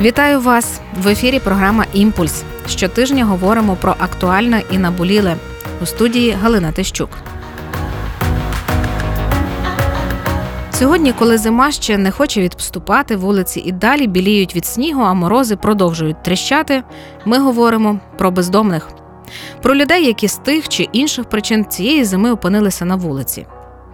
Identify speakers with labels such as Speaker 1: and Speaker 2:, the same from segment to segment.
Speaker 1: Вітаю вас! В ефірі програма «Імпульс». Щотижня говоримо про актуальне і наболіле. У студії Галина Тищук. Сьогодні, коли зима ще не хоче відступати, вулиці і далі біліють від снігу, а морози продовжують тріщати, ми говоримо про бездомних. Про людей, які з тих чи інших причин цієї зими опинилися на вулиці.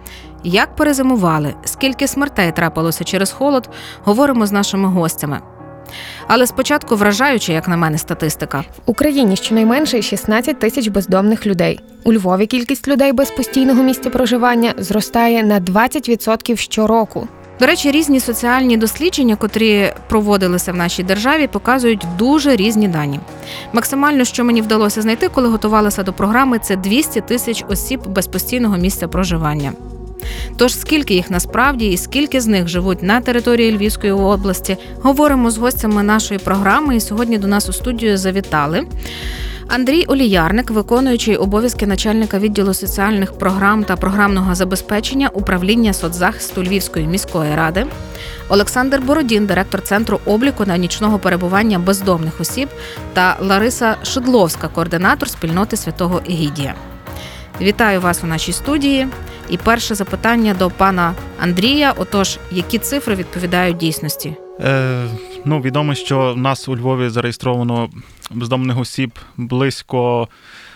Speaker 1: Як перезимували, скільки смертей трапилося через холод, говоримо з нашими гостями. Але спочатку вражаюча, як на мене, статистика.
Speaker 2: В Україні щонайменше 16 тисяч бездомних людей. У Львові кількість людей без постійного місця проживання зростає на 20% щороку.
Speaker 1: До речі, різні соціальні дослідження, котрі проводилися в нашій державі, показують дуже різні дані. Максимально, що мені вдалося знайти, коли готувалася до програми, це 200 тисяч осіб без постійного місця проживання. Тож скільки їх насправді і скільки з них живуть на території Львівської області, говоримо з гостями нашої програми. І сьогодні до нас у студію завітали Андрій Оліярник, виконуючий обов'язки начальника відділу соціальних програм та програмного забезпечення управління соцзахисту Львівської міської ради, Олександр Бородін, директор Центру обліку та нічного перебування бездомних осіб, та Лариса Шидловська, координатор спільноти Святого Егідія. Вітаю вас у нашій студії. І перше запитання до пана Андрія. Отож, які цифри відповідають дійсності?
Speaker 3: Відомо, що в нас у Львові зареєстровано бездомних осіб близько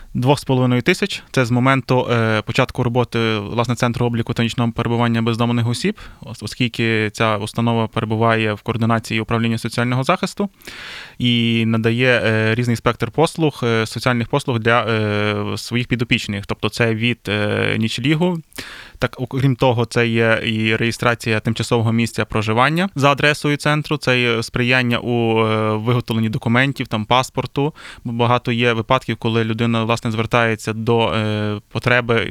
Speaker 3: 2,5 тисяч. Це з моменту початку роботи, власне, Центру обліку та нічного перебування бездомних осіб, оскільки ця установа перебуває в координації управління соціального захисту і надає різний спектр послуг, соціальних послуг для своїх підопічних. Тобто це від нічлігу, так, окрім того, це є і реєстрація тимчасового місця проживання за адресою центру, це є сприяння у виготовленні документів, паспорту. Багато є випадків, коли людина, власне, звертається до потреби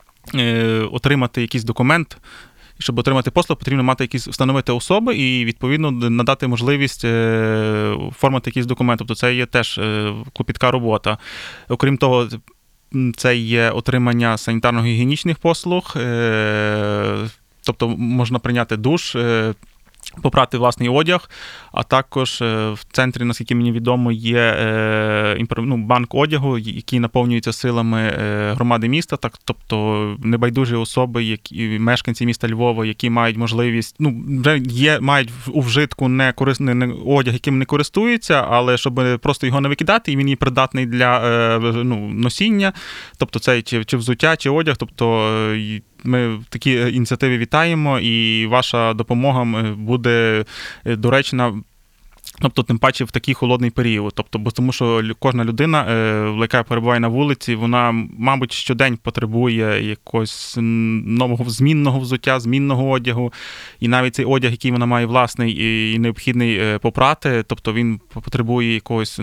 Speaker 3: отримати якийсь документ. Щоб отримати послуг, потрібно мати встановити особи і, відповідно, надати можливість оформити якийсь документ. Тобто це є теж клопітка робота. Окрім того, це є отримання санітарно-гігієнічних послуг, тобто можна прийняти душ, попрати власний одяг, а також в центрі, наскільки мені відомо, є банк одягу, який наповнюється силами громади міста, тобто небайдужі особи, мешканці міста Львова, які мають можливість, мають у вжитку одяг, яким не користуються, але щоб просто його не викидати, і він є придатний для носіння, тобто це чи взуття, чи одяг, тобто ми такі ініціативи вітаємо, і ваша допомога буде доречна, тобто тим паче в такий холодний період. Тобто, тому що кожна людина, яка перебуває на вулиці, вона, мабуть, щодень потребує якогось нового змінного взуття, змінного одягу. І навіть цей одяг, який вона має власний і необхідний попрати, тобто він потребує якогось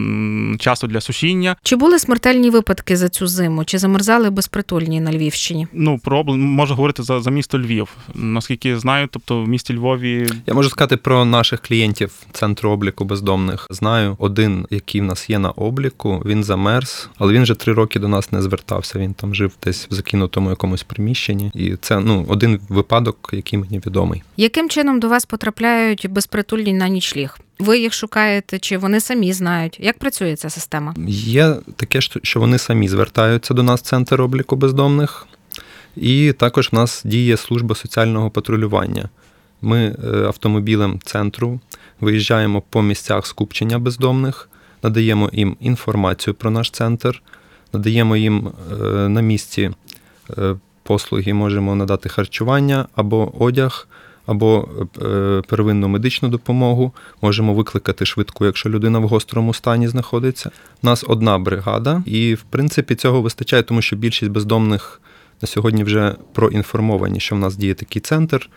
Speaker 3: часу для сушіння.
Speaker 1: Чи були смертельні випадки за цю зиму? Чи замерзали безпритульні на Львівщині?
Speaker 3: Можу говорити за місто Львів. Наскільки знаю, тобто в місті Львові...
Speaker 4: Я можу сказати про наших клієнтів Центру обліку бездомних. Знаю, один, який в нас є на обліку, він замерз, але він вже 3 роки до нас не звертався. Він там жив десь в закинутому якомусь приміщенні. І це, один випадок, який мені відомий.
Speaker 1: Яким чином до вас потрапляють безпритульні на нічліг? Ви їх шукаєте, чи вони самі знають? Як працює ця система?
Speaker 4: Є таке, що вони самі звертаються до нас в Центр обліку бездомних. І також в нас діє служба соціального патрулювання. Ми автомобілем центру виїжджаємо по місцях скупчення бездомних, надаємо їм інформацію про наш центр, надаємо їм на місці послуги, можемо надати харчування або одяг, або первинну медичну допомогу, можемо викликати швидку, якщо людина в гострому стані знаходиться. У нас одна бригада, і, в принципі, цього вистачає, тому що більшість бездомних на сьогодні вже проінформовані, що в нас діє такий центр.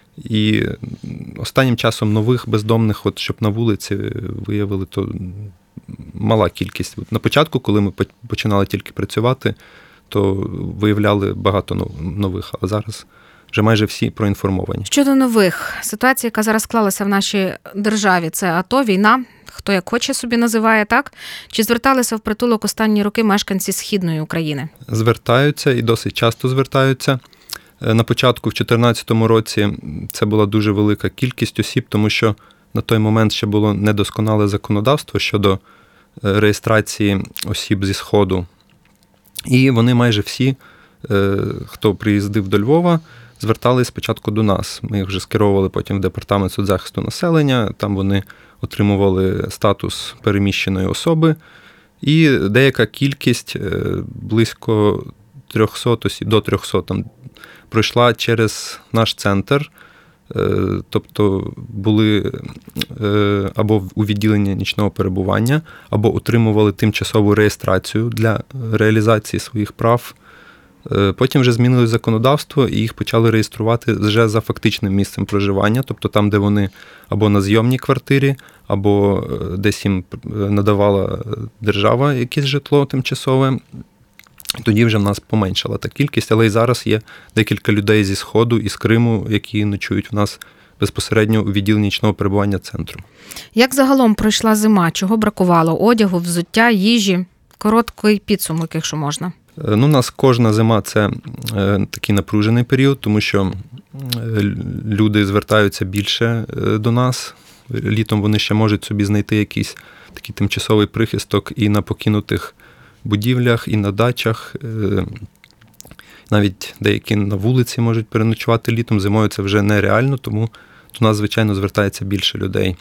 Speaker 4: І останнім часом нових бездомних, щоб на вулиці виявили, то мала кількість. На початку, коли ми починали тільки працювати, то виявляли багато нових, а зараз вже майже всі проінформовані.
Speaker 1: Щодо нових, ситуація, яка зараз склалася в нашій державі, це АТО, війна, хто як хоче собі називає, так? Чи зверталися в притулок останні роки мешканці Східної України?
Speaker 4: Звертаються і досить часто звертаються. На початку, в 2014 році, це була дуже велика кількість осіб, тому що на той момент ще було недосконале законодавство щодо реєстрації осіб зі Сходу. І вони майже всі, хто приїздив до Львова, звертались спочатку до нас. Ми їх вже скеровували потім в Департамент соцзахисту населення, там вони отримували статус переміщеної особи. І деяка кількість, близько 300 осіб, до 300, там, пройшла через наш центр, тобто були або у відділенні нічного перебування, або отримували тимчасову реєстрацію для реалізації своїх прав. Потім вже змінили законодавство і їх почали реєструвати вже за фактичним місцем проживання, тобто там, де вони або на зйомній квартирі, або десь їм надавала держава якесь житло тимчасове. Тоді вже в нас поменшала та кількість, але і зараз є декілька людей зі Сходу і з Криму, які ночують в нас безпосередньо у відділенні нічного перебування центру.
Speaker 1: Як загалом пройшла зима? Чого бракувало? Одягу, взуття, їжі? Короткий підсумок, якщо можна.
Speaker 4: У нас кожна зима – це такий напружений період, тому що люди звертаються більше до нас. Літом вони ще можуть собі знайти якийсь такий тимчасовий прихисток і на покинутих будівлях, і на дачах. Навіть деякі на вулиці можуть переночувати літом. Зимою це вже нереально, тому до нас, звичайно, звертається більше людей.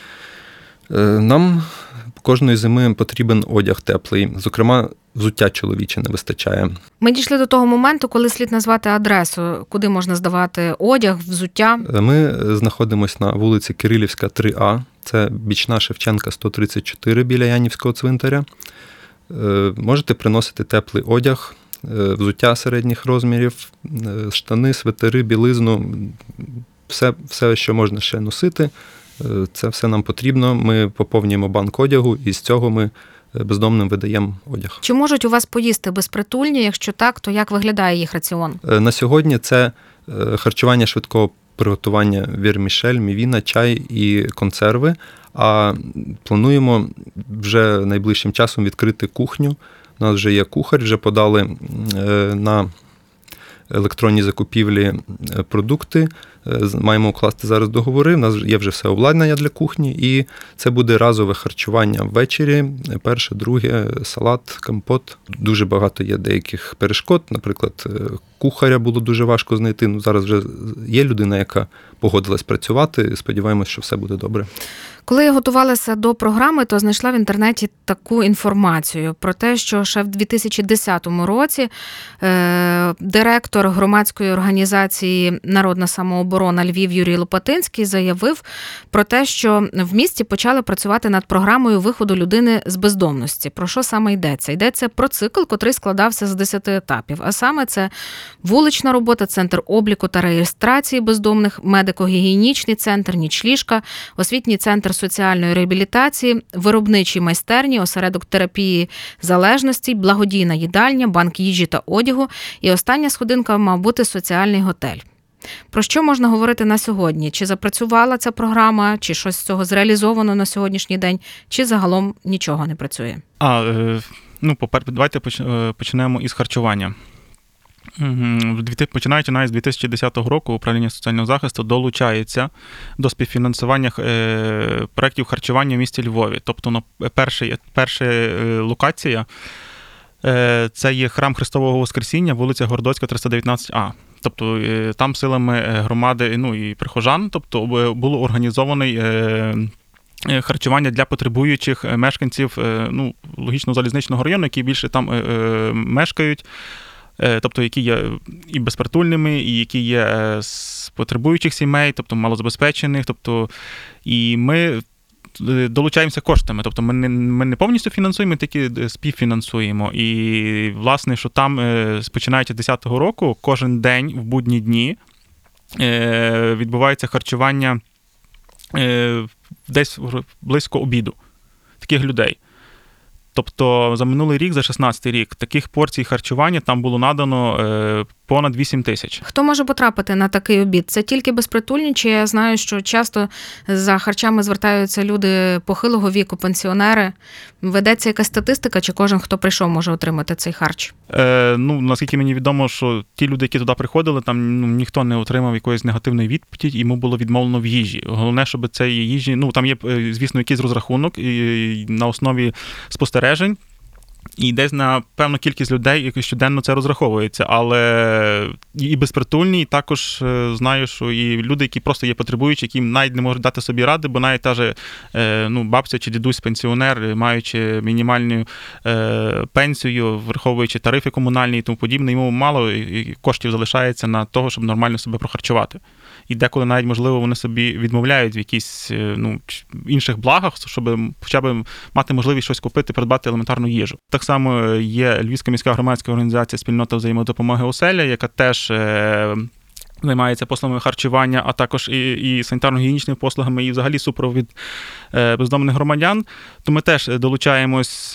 Speaker 4: Нам кожної зими потрібен одяг теплий. Зокрема, взуття чоловіче не вистачає.
Speaker 1: Ми дійшли до того моменту, коли слід назвати адресу, куди можна здавати одяг, взуття.
Speaker 4: Ми знаходимося на вулиці Кирилівська, 3А. Це бічна Шевченка, 134 біля Янівського цвинтаря. Можете приносити теплий одяг, взуття середніх розмірів, штани, свитери, білизну, все, що можна ще носити. Це все нам потрібно. Ми поповнюємо банк одягу і з цього ми бездомним видаємо одяг.
Speaker 1: Чи можуть у вас поїсти безпритульні? Якщо так, то як виглядає їх раціон?
Speaker 4: На сьогодні це харчування швидкого приготування вірмішель, мівіна, чай і консерви. А плануємо вже найближчим часом відкрити кухню. У нас вже є кухар, вже подали на електронні закупівлі продукти. Маємо укласти зараз договори, у нас є вже все обладнання для кухні, і це буде разове харчування ввечері, перше, друге, салат, компот. Дуже багато є деяких перешкод, наприклад, кухаря було дуже важко знайти, зараз вже є людина, яка погодилась працювати, сподіваємось, що все буде добре.
Speaker 1: Коли я готувалася до програми, то знайшла в інтернеті таку інформацію про те, що ще в 2010 році директор громадської організації «Народна самооборона Львів» Юрій Лопатинський заявив про те, що в місті почали працювати над програмою виходу людини з бездомності. Про що саме йдеться? Йдеться про цикл, котрий складався з 10 етапів. А саме це вулична робота, центр обліку та реєстрації бездомних, медико-гігієнічний центр, нічліжка, освітній центр соціальної реабілітації, виробничі майстерні, осередок терапії залежності, благодійна їдальня, банк їжі та одягу. І остання сходинка мав бути соціальний готель. Про що можна говорити на сьогодні? Чи запрацювала ця програма, чи щось з цього зреалізовано на сьогоднішній день, чи загалом нічого не працює?
Speaker 3: Давайте почнемо із харчування. Починаючи навіть з 2010 року, управління соціального захисту долучається до співфінансування проєктів харчування в місті Львові. Тобто, перша локація – це є храм Христового Воскресіння, вулиця Городоцька, 319А. Тобто, там силами громади і прихожан, тобто, було організований харчування для потребуючих мешканців, логічно, залізничного району, які більше там мешкають. Тобто, які є і безпритульними, і які є з потребуючих сімей, тобто малозабезпечених, тобто, і ми долучаємося коштами, тобто ми не повністю фінансуємо, ми тільки співфінансуємо. І, власне, що там, починаючи з 2010 року, кожен день, в будні дні, відбувається харчування десь близько обіду таких людей. Тобто за минулий рік, за 16-й рік, таких порцій харчування там було надано понад 8 тисяч.
Speaker 1: Хто може потрапити на такий обід? Це тільки безпритульні, чи я знаю, що часто за харчами звертаються люди похилого віку, пенсіонери? Ведеться якась статистика, чи кожен, хто прийшов, може отримати цей харч?
Speaker 3: Наскільки мені відомо, що ті люди, які туди приходили, там ніхто не отримав якоїсь негативної відповіді, йому було відмовлено в їжі. Головне, щоб цієї їжі, там є, звісно, якийсь розрахунок і на основі спостережень, і десь на певну кількість людей, які щоденно це розраховується. Але і безпритульні, і також знаю, що і люди, які просто є потребуючі, які навіть не можуть дати собі ради, бо навіть та же бабця чи дідусь пенсіонер, маючи мінімальну пенсію, враховуючи тарифи комунальні і тому подібне, йому мало коштів залишається на того, щоб нормально себе прохарчувати. І деколи навіть, можливо, вони собі відмовляють в якісь інших благах, щоб хоча б мати можливість щось купити, придбати елементарну їжу. Так само є Львівська міська громадська організація «Спільнота взаємодопомоги оселя», яка теж займається послугами харчування, а також і санітарно-гігієнічними послугами, і взагалі супровід бездомних громадян. То ми теж долучаємось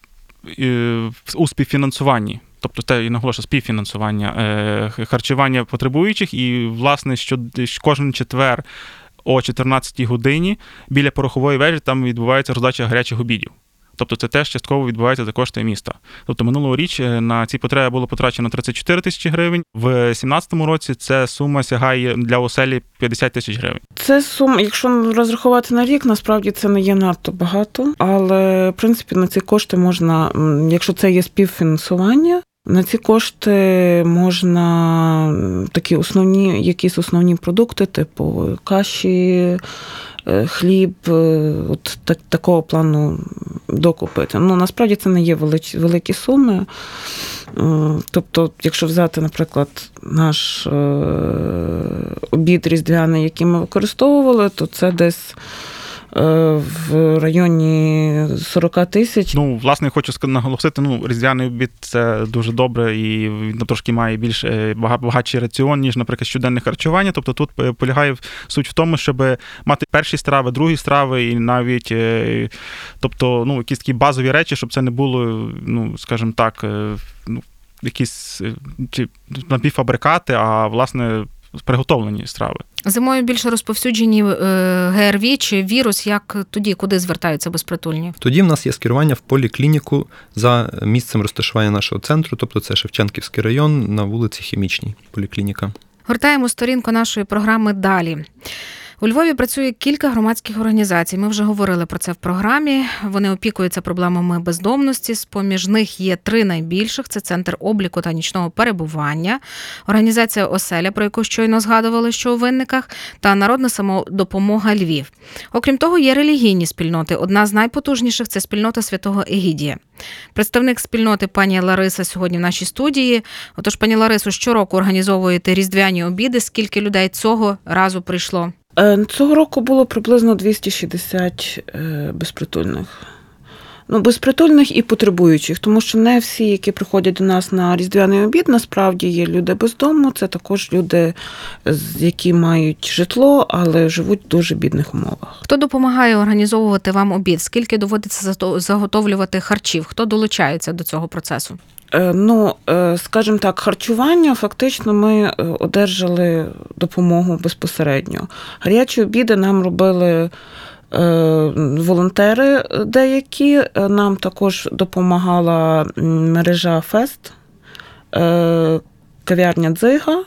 Speaker 3: у співфінансуванні. Тобто це, і наголошую, співфінансування харчування потребуючих. І, власне, що кожен четвер о 14-й годині біля порохової вежі там відбувається роздача гарячих обідів. Тобто це теж частково відбувається за кошти міста. Тобто минулоріч на ці потреби було потрачено 34 тисячі гривень. В 2017 році ця сума сягає для оселі 50 тисяч гривень.
Speaker 5: Це сума, якщо розрахувати на рік, насправді це не є надто багато. Але, в принципі, на ці кошти можна, якщо це є співфінансування, на ці кошти можна якісь основні продукти, типу каші, хліб, такого плану докупити. Насправді це не є великі суми. Тобто, якщо взяти, наприклад, наш обід різдвяний, який ми використовували, то це десь в районі 40 тисяч.
Speaker 3: Власне, хочу наголосити, різдвяний обід – це дуже добре, і він трошки має більш багатший раціон, ніж, наприклад, щоденне харчування. Тобто тут полягає суть в тому, щоб мати перші страви, другі страви, і навіть, якісь такі базові речі, щоб це не було, скажімо так, якісь напівфабрикати, а, власне, приготовлені страви.
Speaker 1: Зимою більше розповсюджені ГРВІ чи вірус, як тоді, куди звертаються безпритульні?
Speaker 4: Тоді в нас є скерування в поліклініку за місцем розташування нашого центру, тобто це Шевченківський район на вулиці Хімічній, поліклініка.
Speaker 1: Гортаємо сторінку нашої програми далі. У Львові працює кілька громадських організацій. Ми вже говорили про це в програмі. Вони опікуються проблемами бездомності. З-поміж них є 3 найбільших. Це Центр обліку та нічного перебування, організація «Оселя», про яку щойно згадували, що у Винниках, та Народна самодопомога Львів. Окрім того, є релігійні спільноти. Одна з найпотужніших – це спільнота Святого Егідія. Представник спільноти пані Лариса сьогодні в нашій студії. Отож, пані Ларисо, щороку організовуєте різдвяні обіди. Скільки людей цього разу прийшло?
Speaker 5: Цього року було приблизно 260 безпритульних. Безпритульних і потребуючих, тому що не всі, які приходять до нас на різдвяний обід, насправді є люди без дому, це також люди, які мають житло, але живуть в дуже бідних умовах.
Speaker 1: Хто допомагає організовувати вам обід? Скільки доводиться заготовлювати харчів? Хто долучається до цього процесу?
Speaker 5: Скажімо так, харчування, фактично ми одержали допомогу безпосередньо. Гарячі обіди нам робили волонтери деякі, нам також допомагала мережа «Фест», кав'ярня «Дзига»,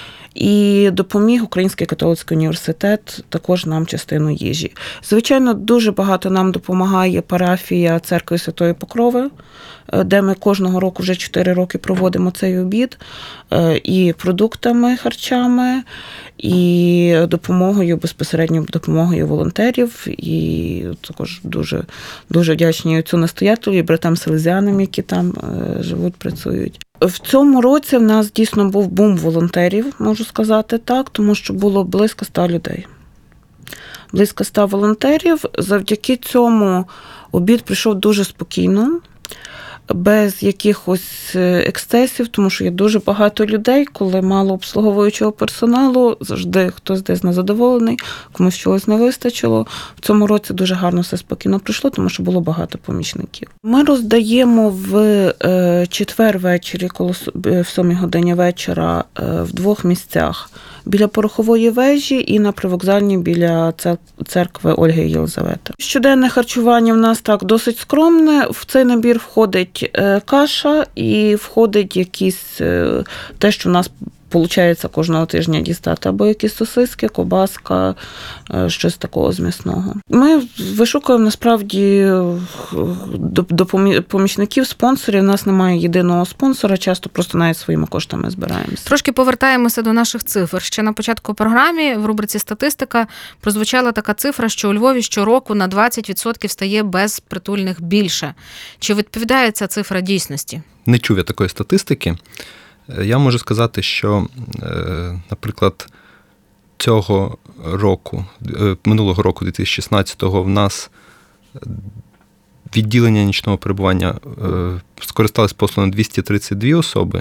Speaker 5: і допоміг Український католицький університет також нам частину їжі. Звичайно, дуже багато нам допомагає парафія Церкви Святої Покрови, де ми кожного року вже 4 роки проводимо цей обід, і продуктами, харчами, і допомогою, безпосередньо допомогою волонтерів, і також дуже, дуже вдячні цю настоятелю і братам-селезянам, які там живуть, працюють. В цьому році в нас дійсно був бум волонтерів, можу сказати так, тому що було близько 100 людей. Близько 100 волонтерів. Завдяки цьому обід прийшов дуже спокійно. без якихось ексцесів, тому що є дуже багато людей, коли мало обслуговуючого персоналу, завжди хтось десь незадоволений, комусь чогось не вистачило. В цьому році дуже гарно все спокійно пройшло, тому що було багато помічників. Ми роздаємо в четвер ввечері, в 7 годині вечора, в 2 місцях. Біля Порохової вежі і на привокзальній біля церкви Ольги і Єлизавети. Щоденне харчування в нас так досить скромне. В цей набір входить каша і входить те, що в нас виходить кожного тижня дістати, або якісь сосиски, кобаска, щось такого з м'ясного. Ми вишукуємо насправді до помічників, спонсорів. У нас немає єдиного спонсора, часто просто навіть своїми коштами збираємося.
Speaker 1: Трошки повертаємося до наших цифр. Ще на початку програми в рубриці «Статистика» прозвучала така цифра, що у Львові щороку на 20% стає безпритульних більше. Чи відповідає ця цифра дійсності?
Speaker 4: Не чув я такої статистики. Я можу сказати, що, наприклад, минулого року, 2016-го, в нас відділення нічного перебування скористалися послугами 232 особи.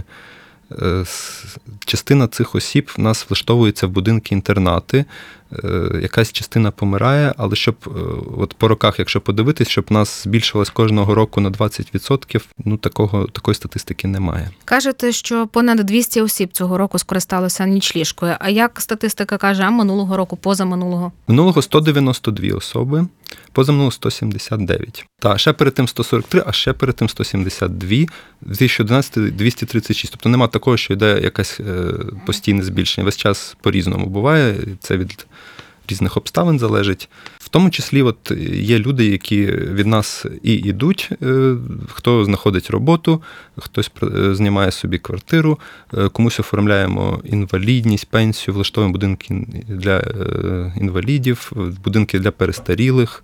Speaker 4: Частина цих осіб в нас влаштовується в будинки-інтернати, якась частина помирає, але щоб от по роках, якщо подивитись, щоб в нас збільшилось кожного року на 20%, такої статистики немає.
Speaker 1: Кажете, що понад 200 осіб цього року скористалися нічліжкою. А як статистика каже, а минулого року, позаминулого?
Speaker 4: Минулого 192 особи, позаминулого 179. Та ще перед тим 143, а ще перед тим 172, в 2011 236. Тобто нема такого, що йде якесь постійне збільшення. Весь час по-різному буває, це від різних обставин залежить. В тому числі от є люди, які від нас і йдуть, хто знаходить роботу, хтось знімає собі квартиру, комусь оформляємо інвалідність, пенсію, влаштовуємо будинки для інвалідів, будинки для перестарілих.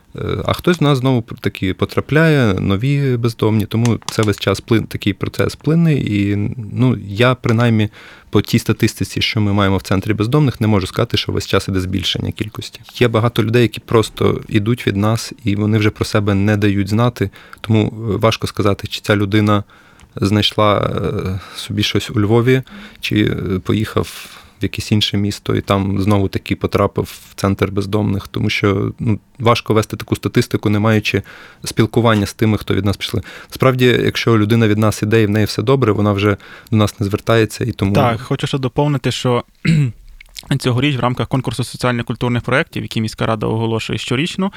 Speaker 4: А хтось в нас знову таки потрапляє, нові бездомні, тому це весь час такий процес плинний. І я принаймні по тій статистиці, що ми маємо в центрі бездомних, не можу сказати, що весь час іде збільшення кількості. Є багато людей, які просто йдуть від нас, і вони вже про себе не дають знати, тому важко сказати, чи ця людина знайшла собі щось у Львові, чи поїхав в якесь інше місто і там знову таки потрапив в центр бездомних, тому що важко вести таку статистику, не маючи спілкування з тими, хто від нас пішли. Справді, якщо людина від нас іде і в неї все добре, вона вже до нас не звертається і тому...
Speaker 3: Так, хочу ще доповнити, що цьогоріч в рамках конкурсу соціально-культурних проєктів, які міська рада оголошує щорічно,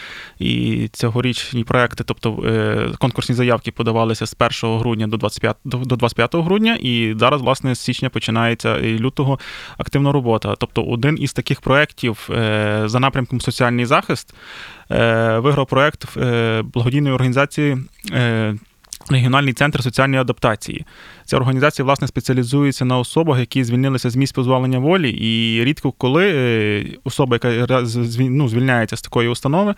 Speaker 3: і цьогорічні проєкти, тобто конкурсні заявки подавалися з 1 грудня до 25 грудня, і зараз, власне, з січня починається і лютого активна робота. Тобто один із таких проєктів за напрямком соціальний захист виграв проєкт благодійної організації Регіональний центр соціальної адаптації. Ця організація, власне, спеціалізується на особах, які звільнилися з місць позбавлення волі, і рідко коли особа, яка звільняється з такої установи,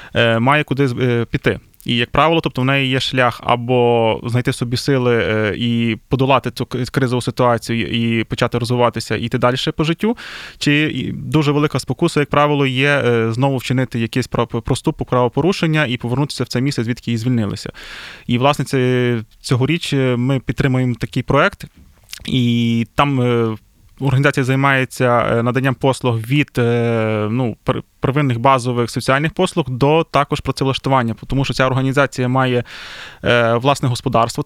Speaker 3: має куди піти. І, як правило, тобто в неї є шлях або знайти собі сили і подолати цю кризову ситуацію і почати розвиватися, і йти далі по життю, чи дуже велика спокуса, як правило, є знову вчинити якийсь проступок, правопорушення і повернутися в це місце, звідки її звільнилися. І, власне, цьогоріч ми підтримуємо такий проект, і там організація займається наданням послуг від первинних базових соціальних послуг до також працевлаштування, тому що ця організація має власне господарство,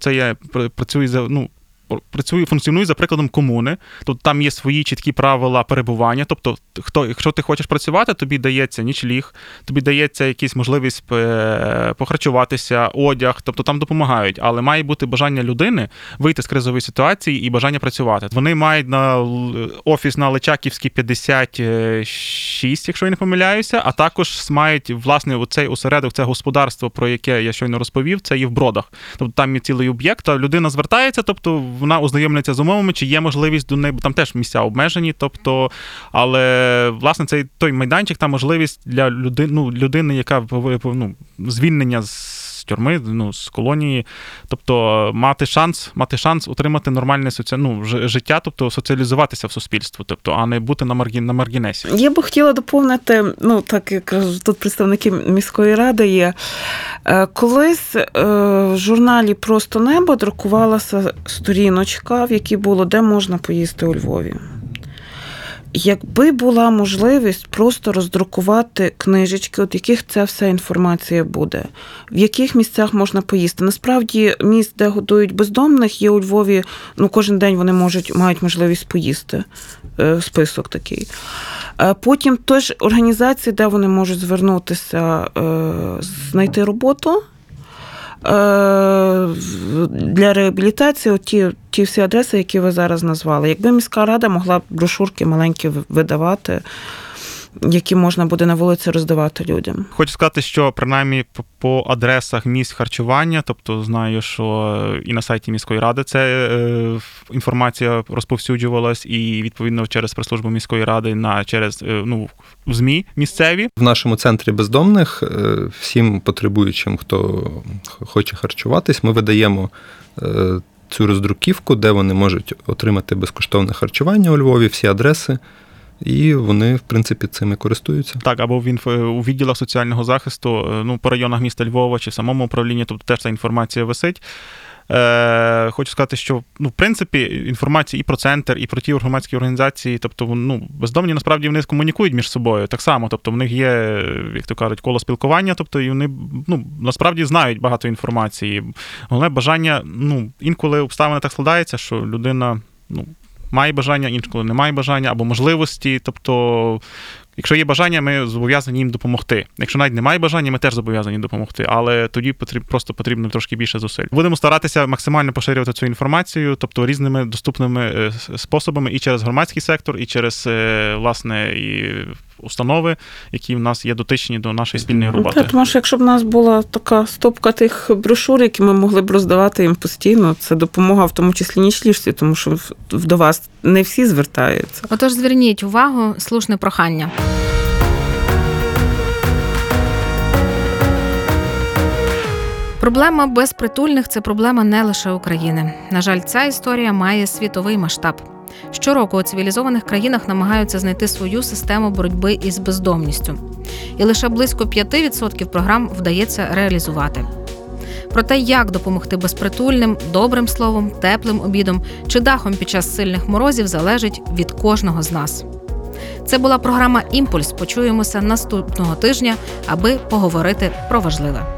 Speaker 3: функціонує за прикладом комуни, тобто там є свої чіткі правила перебування, тобто якщо ти хочеш працювати, тобі дається нічліг, тобі дається якась можливість похарчуватися, одяг, тобто там допомагають, але має бути бажання людини вийти з кризової ситуації і бажання працювати. Вони мають офіс на Личаківській 56, якщо я не помиляюся, а також мають, власне, оцей осередок, це господарство, про яке я щойно розповів, це є в Бродах. Тобто там є цілий об'єкт, а людина звертається, тобто вона ознайомлюється з умовами, чи є можливість до неї, бо там теж місця обмежені, тобто, але, власне, цей той майданчик, там можливість для людини, яка звільнення з тюрми, з колонії. Тобто мати шанс отримати нормальне життя, тобто соціалізуватися в суспільство, тобто, а не бути на маргінесі.
Speaker 5: Я би хотіла доповнити, так як тут представники міської ради є. Колись в журналі «Просто небо» друкувалася сторіночка, в якій було, де можна поїсти у Львові. Якби була можливість просто роздрукувати книжечки, от яких ця вся інформація буде, в яких місцях можна поїсти. Насправді, місць, де годують бездомних, є у Львові, кожен день вони мають можливість поїсти. Список такий. Потім теж організації, де вони можуть звернутися, знайти роботу для реабілітації, ті всі адреси, які ви зараз назвали. Якби міська рада могла брошурки маленькі видавати, які можна буде на вулиці роздавати людям.
Speaker 3: Хочу сказати, що принаймні по адресах місць харчування, тобто знаю, що і на сайті міської ради інформація розповсюджувалась, і відповідно через прес-службу міської ради через в ЗМІ місцеві.
Speaker 4: В нашому центрі бездомних всім потребуючим, хто хоче харчуватись, ми видаємо цю роздруківку, де вони можуть отримати безкоштовне харчування у Львові, всі адреси. І вони, в принципі, цим і користуються.
Speaker 3: Так, або у відділах соціального захисту, по районах міста Львова чи в самому управлінні, тобто теж ця інформація висить. Хочу сказати, що, в принципі, інформація і про центр, і про ті громадські організації, тобто, бездомні, насправді, вони комунікують між собою так само, тобто, в них є, як то кажуть, коло спілкування, тобто, і вони, насправді, знають багато інформації. Головне бажання, інколи обставини так складаються, що людина, має бажання, інколи не має бажання, або можливості. Тобто, якщо є бажання, ми зобов'язані їм допомогти. Якщо навіть немає бажання, ми теж зобов'язані допомогти. Але тоді просто потрібно трошки більше зусиль. Будемо старатися максимально поширювати цю інформацію, тобто різними доступними способами і через громадський сектор, і через, власне, і установи, які в нас є дотичні до нашої спільної роботи.
Speaker 5: Тому що якщо б у нас була така стопка тих брошур, які ми могли б роздавати їм постійно, це допомога в тому числі нічліжці, тому що до вас не всі звертаються.
Speaker 1: Отож, зверніть увагу, слушне прохання. Проблема безпритульних – це проблема не лише України. На жаль, ця історія має світовий масштаб. Щороку у цивілізованих країнах намагаються знайти свою систему боротьби із бездомністю. І лише близько 5% програм вдається реалізувати. Про те, як допомогти безпритульним, добрим словом, теплим обідом чи дахом під час сильних морозів, залежить від кожного з нас. Це була програма «Імпульс». Почуємося наступного тижня, аби поговорити про важливе.